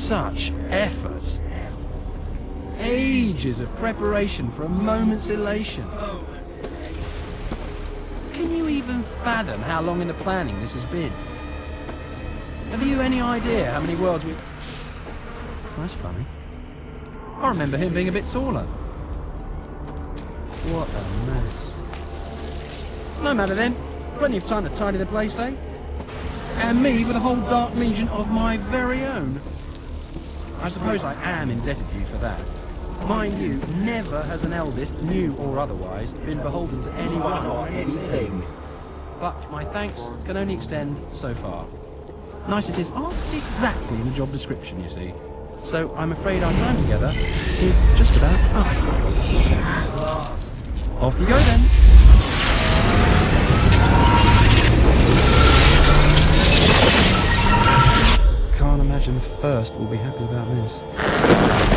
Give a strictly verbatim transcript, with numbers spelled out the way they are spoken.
such effort. Ages of preparation for a moment's elation. Can you even fathom how long in the planning this has been? Have you any idea how many worlds we... Oh, that's funny. I remember him being a bit taller. What a mess. No matter then. Plenty of time to tidy the place, eh? And me with a whole Dark Legion of my very own. I suppose I am indebted to you for that. Mind you, never has an eldest, new or otherwise, been beholden to anyone or anything. But my thanks can only extend so far. Niceties aren't exactly in the job description, you see. So I'm afraid our time together is just about up. Off you go then. Can't imagine the first will be happy about this.